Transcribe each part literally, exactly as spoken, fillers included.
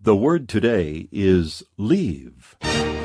The word today is leave.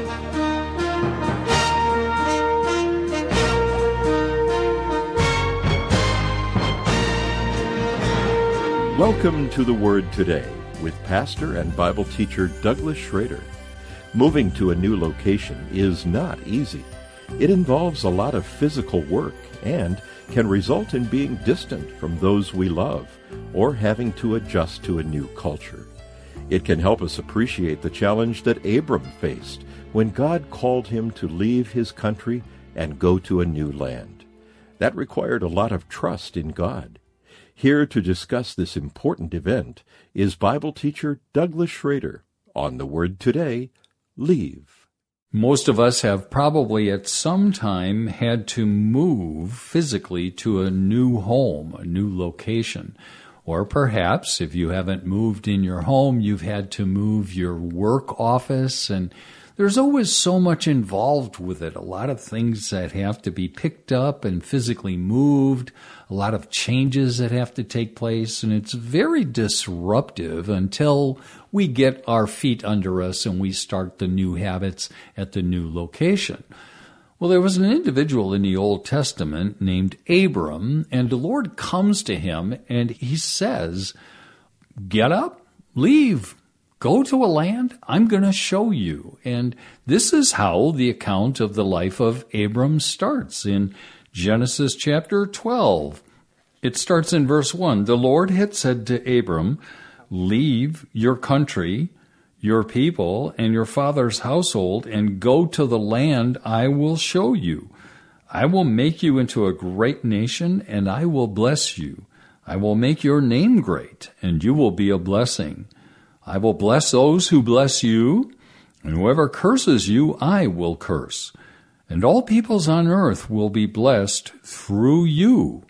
Welcome to the Word Today with pastor and Bible teacher Douglas Schrader. Moving to a new location is not easy. It involves a lot of physical work and can result in being distant from those we love or having to adjust to a new culture. It can help us appreciate the challenge that Abram faced when God called him to leave his country and go to a new land. That required a lot of trust in God. Here to discuss this important event is Bible teacher Douglas Schrader on the Word Today, Leave. Most of us have probably at some time had to move physically to a new home, a new location. Or perhaps, if you haven't moved in your home, you've had to move your work office, and there's always so much involved with it. A lot of things that have to be picked up and physically moved, a lot of changes that have to take place, and it's very disruptive until we get our feet under us and we start the new habits at the new location. Well, there was an individual in the Old Testament named Abram, and the Lord comes to him and he says, get up, leave, go to a land I'm going to show you. And this is how the account of the life of Abram starts in Genesis chapter twelve. It starts in verse one. The Lord had said to Abram, leave your country, your people, and your father's household, and go to the land I will show you. I will make you into a great nation, and I will bless you. I will make your name great, and you will be a blessing. I will bless those who bless you, and whoever curses you, I will curse. And all peoples on earth will be blessed through you.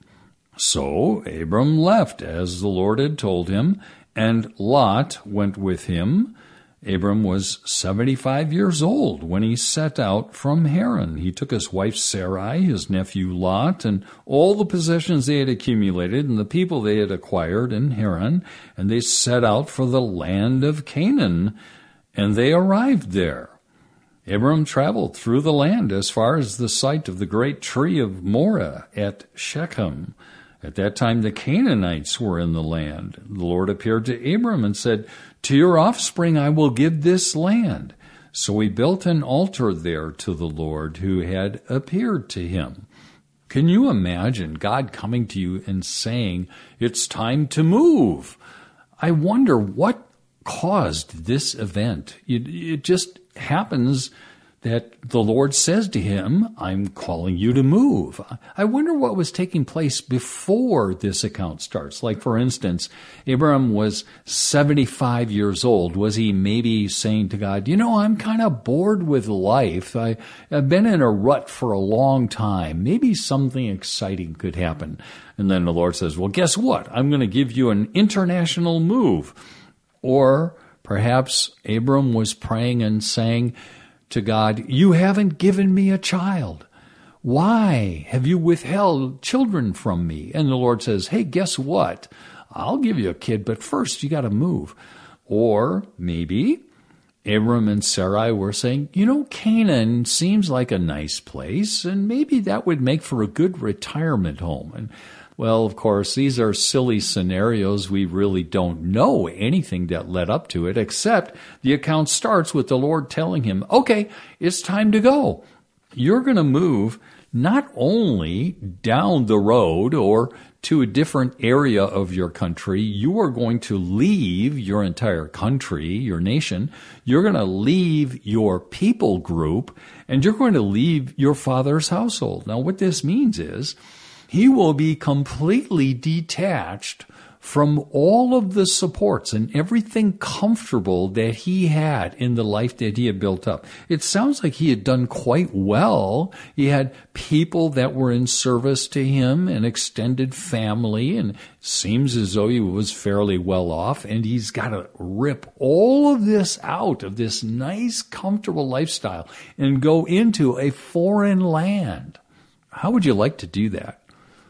So Abram left, as the Lord had told him, and Lot went with him. Abram was seventy-five years old when he set out from Haran. He took his wife Sarai, his nephew Lot, and all the possessions they had accumulated and the people they had acquired in Haran, and they set out for the land of Canaan, and they arrived there. Abram traveled through the land as far as the site of the great tree of Moreh at Shechem. At that time the Canaanites were in the land. The Lord appeared to Abram and said, to your offspring I will give this land. So he built an altar there to the Lord who had appeared to him. Can you imagine God coming to you and saying, it's time to move? I wonder what caused this event. It, it just happens that the Lord says to him, I'm calling you to move. I wonder what was taking place before this account starts. Like, for instance, Abram was seventy-five years old. Was he maybe saying to God, you know, I'm kind of bored with life. I, I've been in a rut for a long time. Maybe something exciting could happen. And then the Lord says, well, guess what? I'm going to give you an international move. Or perhaps Abram was praying and saying to God, you haven't given me a child. Why have you withheld children from me? And the Lord says, hey, guess what? I'll give you a kid, but first you got to move. Or maybe Abram and Sarai were saying, you know, Canaan seems like a nice place, and maybe that would make for a good retirement home. And well, of course, these are silly scenarios. We really don't know anything that led up to it, except the account starts with the Lord telling him, okay, it's time to go. You're going to move not only down the road or to a different area of your country, you are going to leave your entire country, your nation. You're going to leave your people group, and you're going to leave your father's household. Now, what this means is, he will be completely detached from all of the supports and everything comfortable that he had in the life that he had built up. It sounds like he had done quite well. He had people that were in service to him, an extended family, and it seems as though he was fairly well off, and he's got to rip all of this out of this nice, comfortable lifestyle and go into a foreign land. How would you like to do that?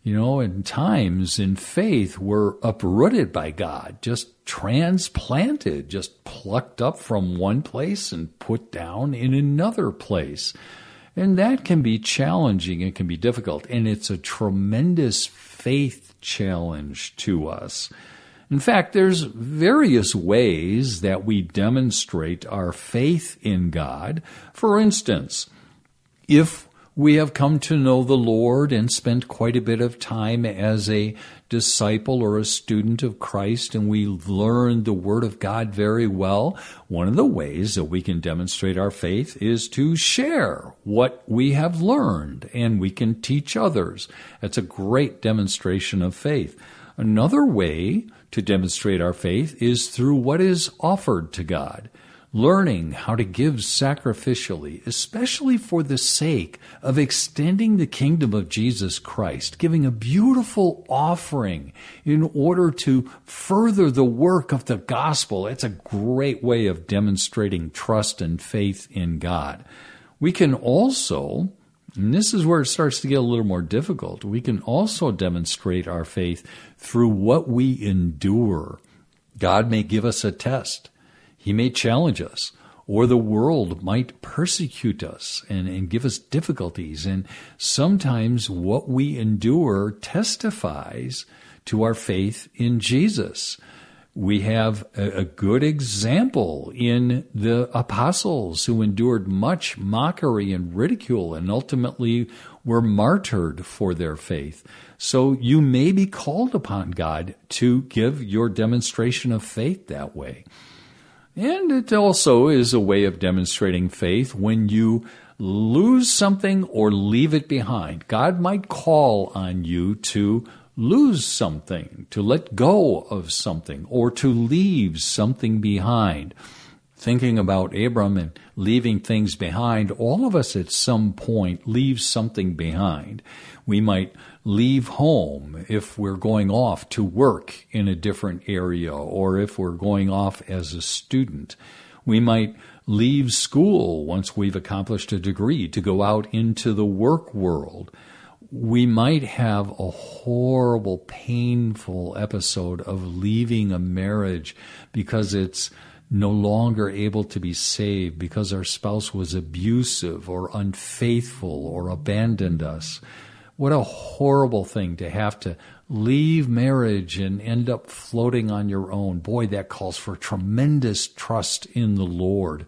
You know, in times in faith, we're uprooted by God, just transplanted, just plucked up from one place and put down in another place. And that can be challenging. It can be difficult. And it's a tremendous faith challenge to us. In fact, there's various ways that we demonstrate our faith in God. For instance, if we have come to know the Lord and spent quite a bit of time as a disciple or a student of Christ, and we learned the Word of God very well, one of the ways that we can demonstrate our faith is to share what we have learned, and we can teach others. That's a great demonstration of faith. Another way to demonstrate our faith is through what is offered to God. Learning how to give sacrificially, especially for the sake of extending the kingdom of Jesus Christ, giving a beautiful offering in order to further the work of the gospel. It's a great way of demonstrating trust and faith in God. We can also, and this is where it starts to get a little more difficult, we can also demonstrate our faith through what we endure. God may give us a test. He may challenge us, or the world might persecute us and, and give us difficulties. And sometimes what we endure testifies to our faith in Jesus. We have a, a good example in the apostles who endured much mockery and ridicule and ultimately were martyred for their faith. So you may be called upon God to give your demonstration of faith that way. And it also is a way of demonstrating faith when you lose something or leave it behind. God might call on you to lose something, to let go of something, or to leave something behind. Thinking about Abram and leaving things behind, all of us at some point leave something behind. We might leave home if we're going off to work in a different area, or if we're going off as a student. We might leave school once we've accomplished a degree to go out into the work world. We might have a horrible, painful episode of leaving a marriage because it's no longer able to be saved, because our spouse was abusive or unfaithful or abandoned us. What a horrible thing to have to leave marriage and end up floating on your own. Boy, that calls for tremendous trust in the Lord.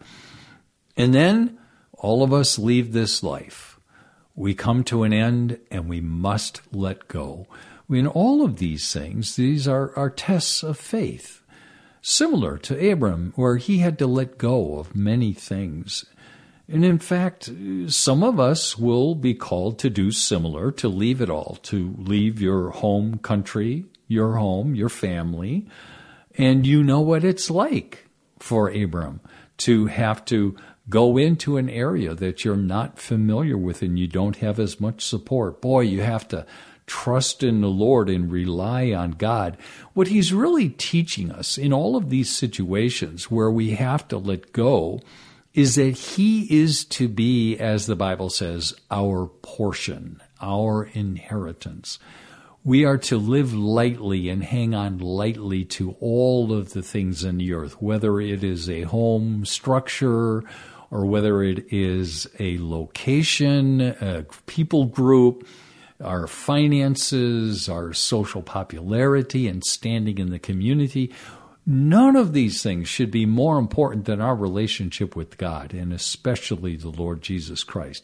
And then all of us leave this life. We come to an end and we must let go. In all of these things, these are, are tests of faith. Similar to Abram, where he had to let go of many things. And in fact, some of us will be called to do similar, to leave it all, to leave your home country, your home, your family. And you know what it's like for Abram to have to go into an area that you're not familiar with and you don't have as much support. Boy, you have to trust in the Lord and rely on God. What he's really teaching us in all of these situations where we have to let go is that he is to be, as the Bible says, our portion, our inheritance. We are to live lightly and hang on lightly to all of the things in the earth, whether it is a home structure or whether it is a location, a people group, our finances, our social popularity and standing in the community. None of these things should be more important than our relationship with God, and especially the Lord Jesus Christ.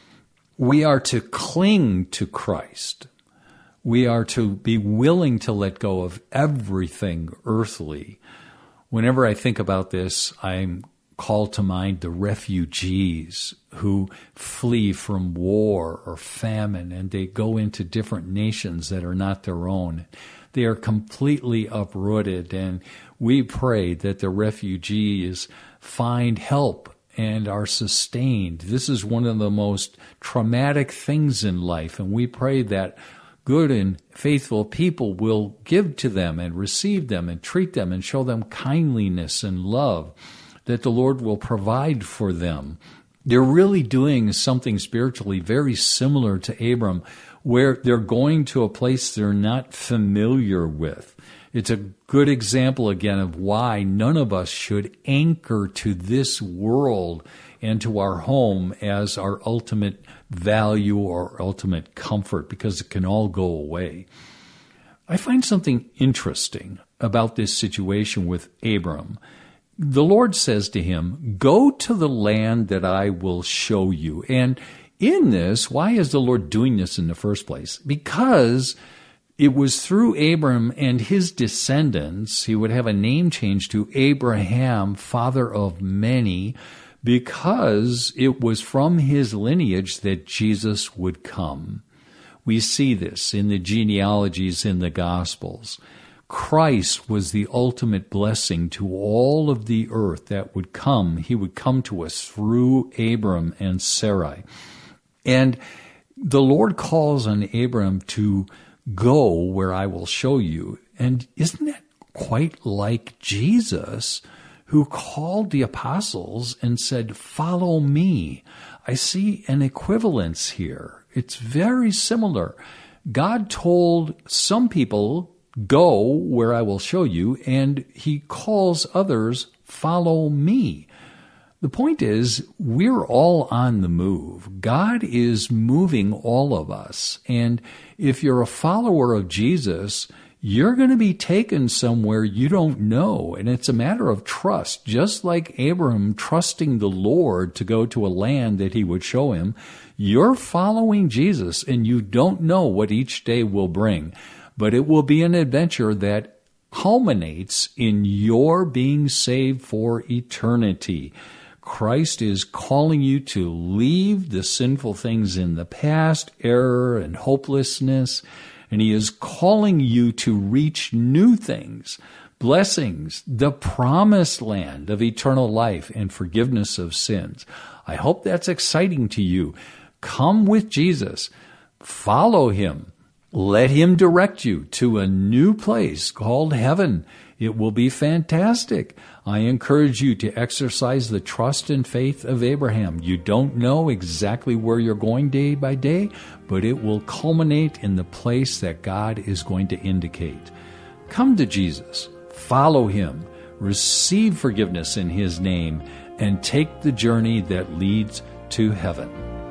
We are to cling to Christ. We are to be willing to let go of everything earthly. Whenever I think about this, I'm call to mind the refugees who flee from war or famine, and they go into different nations that are not their own. They are completely uprooted, and we pray that the refugees find help and are sustained. This is one of the most traumatic things in life, and we pray that good and faithful people will give to them and receive them and treat them and show them kindliness and love, that the Lord will provide for them. They're really doing something spiritually very similar to Abram, where they're going to a place they're not familiar with. It's a good example, again, of why none of us should anchor to this world and to our home as our ultimate value or ultimate comfort, because it can all go away. I find something interesting about this situation with Abram. The Lord says to him, "Go to the land that I will show you." And in this, why is the Lord doing this in the first place? Because it was through Abram and his descendants, he would have a name change to Abraham, father of many, because it was from his lineage that Jesus would come. We see this in the genealogies in the Gospels. Christ was the ultimate blessing to all of the earth that would come. He would come to us through Abram and Sarai. And the Lord calls on Abram to go where I will show you. And isn't that quite like Jesus, who called the apostles and said, "Follow me"? I see an equivalence here. It's very similar. God told some people, "Go where I will show you," and he calls others, "Follow me." The point is, we're all on the move. God is moving all of us. And if you're a follower of Jesus, you're going to be taken somewhere you don't know. And it's a matter of trust. Just like Abram trusting the Lord to go to a land that he would show him, you're following Jesus, and you don't know what each day will bring. But it will be an adventure that culminates in your being saved for eternity. Christ is calling you to leave the sinful things in the past, error and hopelessness, and he is calling you to reach new things, blessings, the promised land of eternal life and forgiveness of sins. I hope that's exciting to you. Come with Jesus. Follow him. Let him direct you to a new place called heaven. It will be fantastic. I encourage you to exercise the trust and faith of Abraham. You don't know exactly where you're going day by day, but it will culminate in the place that God is going to indicate. Come to Jesus, follow him, receive forgiveness in his name, and take the journey that leads to heaven.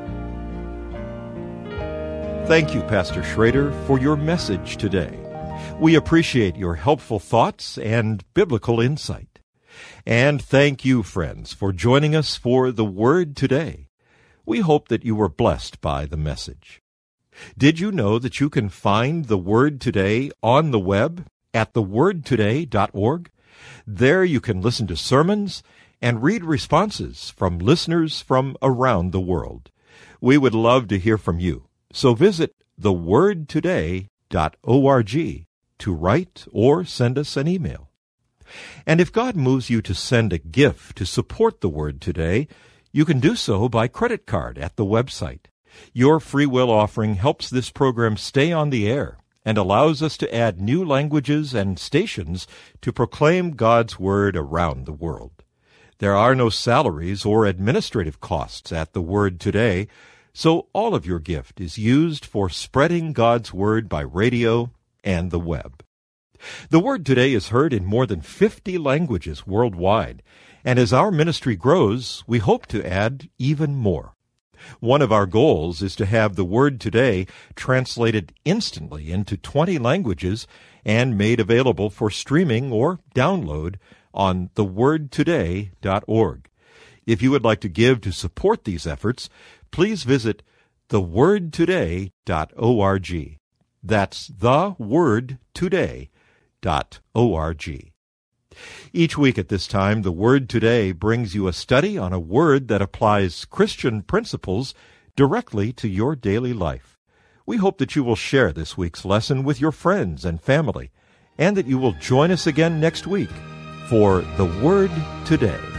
Thank you, Pastor Schrader, for your message today. We appreciate your helpful thoughts and biblical insight. And thank you, friends, for joining us for The Word Today. We hope that you were blessed by the message. Did you know that you can find The Word Today on the web at the word today dot org? There you can listen to sermons and read responses from listeners from around the world. We would love to hear from you. So visit the word today dot org to write or send us an email. And if God moves you to send a gift to support the Word Today, you can do so by credit card at the website. Your free will offering helps this program stay on the air and allows us to add new languages and stations to proclaim God's Word around the world. There are no salaries or administrative costs at the Word Today, so all of your gift is used for spreading God's Word by radio and the web. The Word Today is heard in more than fifty languages worldwide, and as our ministry grows, we hope to add even more. One of our goals is to have the Word Today translated instantly into twenty languages and made available for streaming or download on the word today dot org. If you would like to give to support these efforts, please visit the word today dot org. That's the word today dot org. Each week at this time, The Word Today brings you a study on a word that applies Christian principles directly to your daily life. We hope that you will share this week's lesson with your friends and family, and that you will join us again next week for The Word Today.